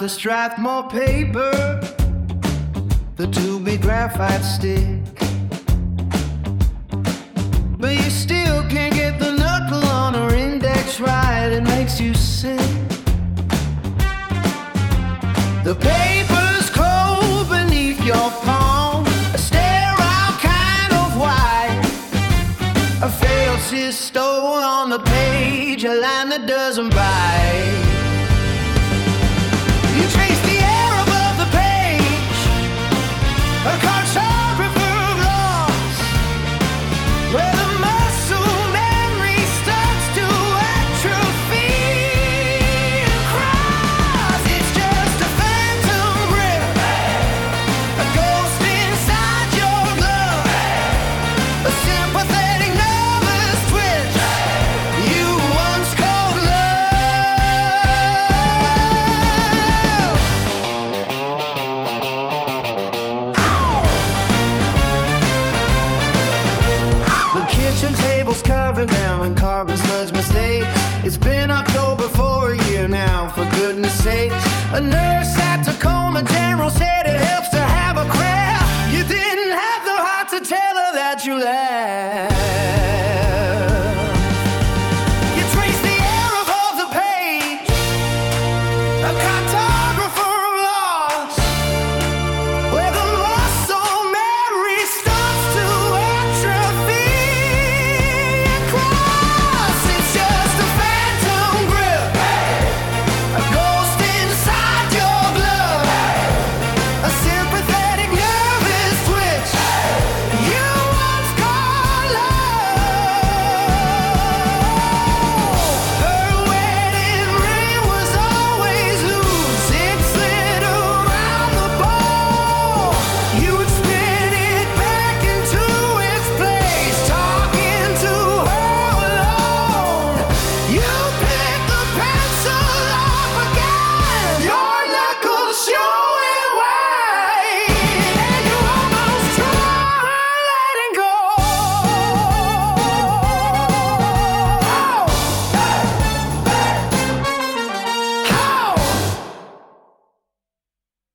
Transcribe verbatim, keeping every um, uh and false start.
the Strathmore paper, the two-bit graphite stick. But you still can't get the knuckle on her index right, it makes you sick. The paper's cold beneath your palm, a sterile kind of white. A failed cysto on the page, a line that doesn't bite. You trace the air above the page, a cartographer of loss, where the muscle memory starts to atrophy and cries. It's just a phantom grip, a ghost inside your glove, a sympathetic nervous twitch you once called love. The kitchen table's covered now in carbon sludge mistakes. It's been October for a year now, for goodness sakes. A nurse at Tacoma General said it helped